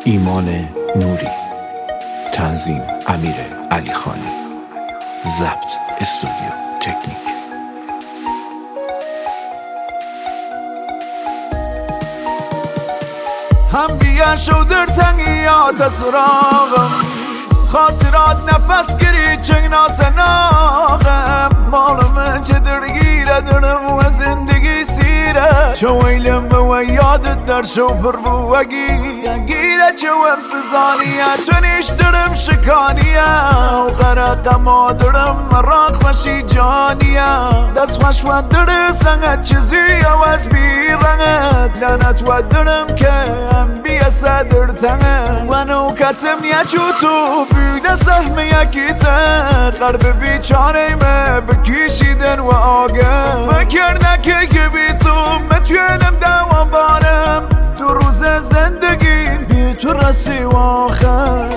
ایمان نوری، تنظیم امیر علی خانی، ضبط استودیو تکنیک. هم بیا شو در تنگیات سراغم، خاطرات نفس گری چنگ نازناغم، مالم چه درگیره درم و زندگی سیره، چو ویلم و یادت در شو پر بوگی گیره، چو هم سزانیه تنیش درم شکانیه، و غرق مادرم مراق مشی جانیه، دست خوش و در سنگت چیزی عوض بیرنگت، لعنت و درم که هم بیا صدر تنگه، و نوکتم یه چو تو بیده سهم یکی تر، قلب بیچاره مه بکشیدن و آگه، فکر نکه که بی تو متونم دوام بارم، تو روز زندگی بی تو رسی و آخر.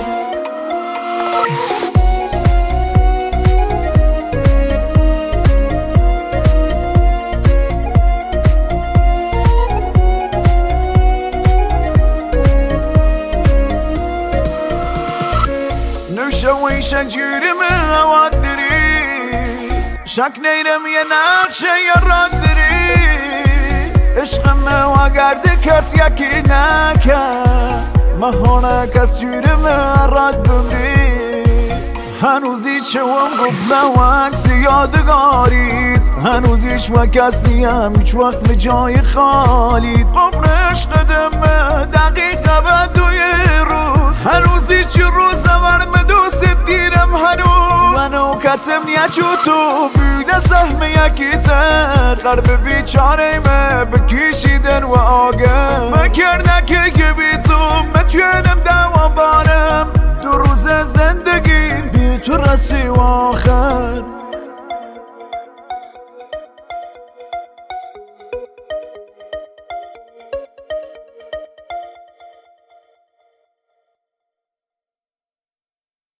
نوشویش جوری من هوات داری، شک نیرم یه نقشه یا راد داری، عشقم و گرده کس یکی نکرد، مهانه کس جوری من راد بمری، هنوزی چوم گفت و عکس یادگارید، هنوزیش و کس نیم هیچ وقت به جای خالید، قبر عشق دمه دقیقه به دوی روز، هنوزی چه روز ورم دوست دیرم هنوز، منو کتم یه چو تو بیده سهم یکی تر، قلب بیچاره مه بکشیدن و آگه، فکر نکه که بی تو متونم دوام بارم، تو روز زندگی بی تو رسی و آخر.